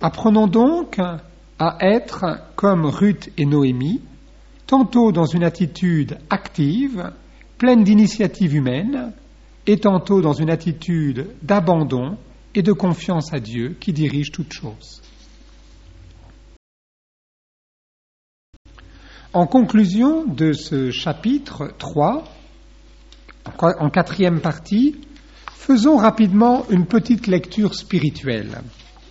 Apprenons donc à être comme Ruth et Noémie, tantôt dans une attitude active, pleine d'initiative humaine, et tantôt dans une attitude d'abandon et de confiance à Dieu qui dirige toutes choses. En conclusion de ce chapitre 3, en 4e partie, faisons rapidement une petite lecture spirituelle.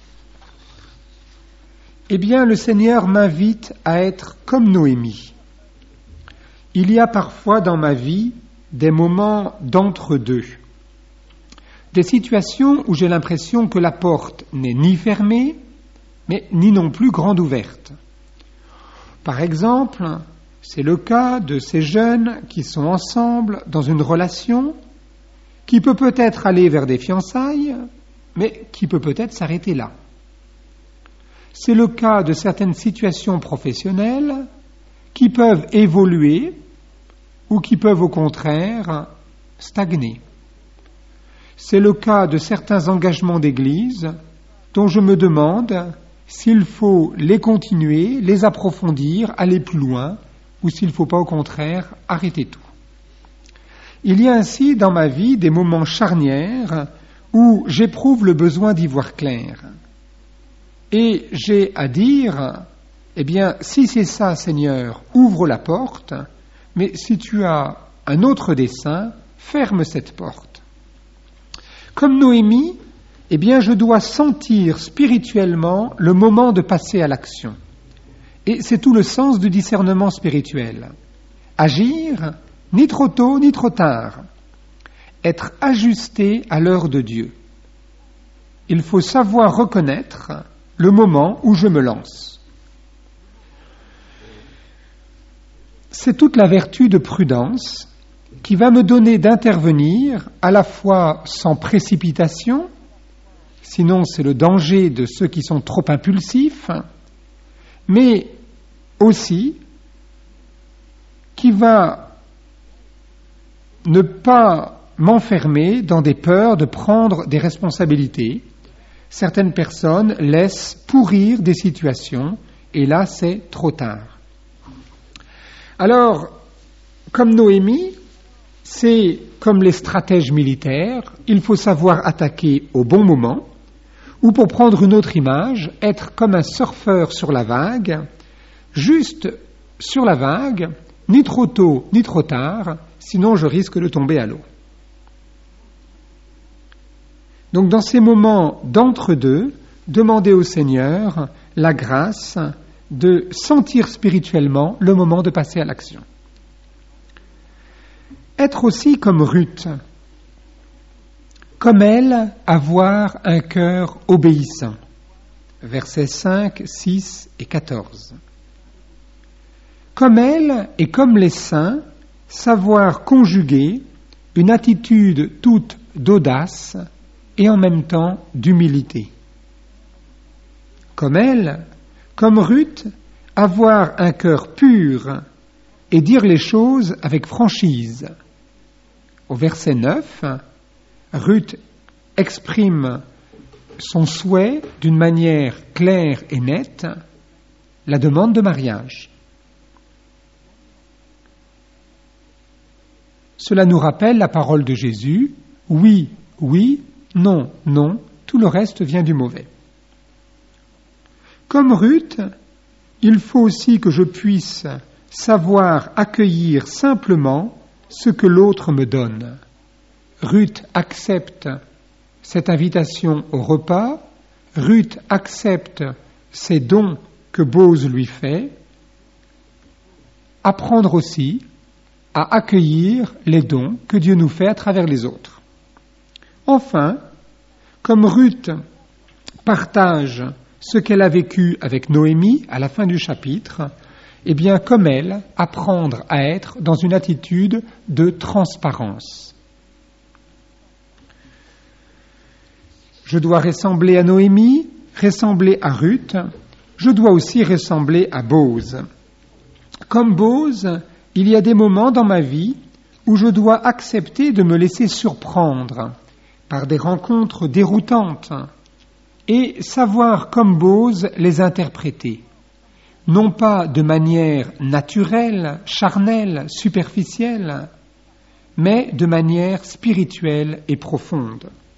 Eh bien, le Seigneur m'invite à être comme Noémie. Il y a parfois dans ma vie des moments d'entre-deux, des situations où j'ai l'impression que la porte n'est ni fermée, mais ni non plus grande ouverte. Par exemple, c'est le cas de ces jeunes qui sont ensemble dans une relation qui peut-être aller vers des fiançailles, mais qui peut-être s'arrêter là. C'est le cas de certaines situations professionnelles qui peuvent évoluer ou qui peuvent au contraire stagner. C'est le cas de certains engagements d'Église dont je me demande s'il faut les continuer, les approfondir, aller plus loin, ou s'il ne faut pas au contraire arrêter tout. Il y a ainsi dans ma vie des moments charnières où j'éprouve le besoin d'y voir clair. Et j'ai à dire, eh bien, si c'est ça, Seigneur, ouvre la porte, mais si tu as un autre dessein, ferme cette porte. Comme Noémie, eh bien, je dois sentir spirituellement le moment de passer à l'action. Et c'est tout le sens du discernement spirituel. Agir, ni trop tôt, ni trop tard. Être ajusté à l'heure de Dieu. Il faut savoir reconnaître le moment où je me lance. C'est toute la vertu de prudence qui va me donner d'intervenir à la fois sans précipitation, sinon c'est le danger de ceux qui sont trop impulsifs, mais aussi qui va ne pas m'enfermer dans des peurs de prendre des responsabilités. Certaines personnes laissent pourrir des situations, et là, c'est trop tard. Alors, comme Noémie, c'est comme les stratèges militaires, il faut savoir attaquer au bon moment, ou pour prendre une autre image, être comme un surfeur sur la vague, juste sur la vague, ni trop tôt, ni trop tard, sinon je risque de tomber à l'eau. Donc dans ces moments d'entre-deux, demandez au Seigneur la grâce de sentir spirituellement le moment de passer à l'action. Être aussi comme Ruth, comme elle, avoir un cœur obéissant. Versets 5, 6 et 14. Comme elle et comme les saints, savoir conjuguer une attitude toute d'audace et en même temps d'humilité. Comme elle, comme Ruth, avoir un cœur pur et dire les choses avec franchise. Au verset 9, Ruth exprime son souhait d'une manière claire et nette, la demande de mariage. Cela nous rappelle la parole de Jésus, oui, oui, non, non, tout le reste vient du mauvais. Comme Ruth, il faut aussi que je puisse savoir accueillir simplement ce que l'autre me donne. Ruth accepte cette invitation au repas, Ruth accepte ces dons que Bose lui fait, apprendre aussi à accueillir les dons que Dieu nous fait à travers les autres. Enfin, comme Ruth partage ce qu'elle a vécu avec Noémie à la fin du chapitre, eh bien, comme elle, apprendre à être dans une attitude de transparence. Je dois ressembler à Noémie, ressembler à Ruth, je dois aussi ressembler à Bose. Comme Bose, il y a des moments dans ma vie où je dois accepter de me laisser surprendre par des rencontres déroutantes et savoir comme Bose les interpréter, non pas de manière naturelle, charnelle, superficielle, mais de manière spirituelle et profonde.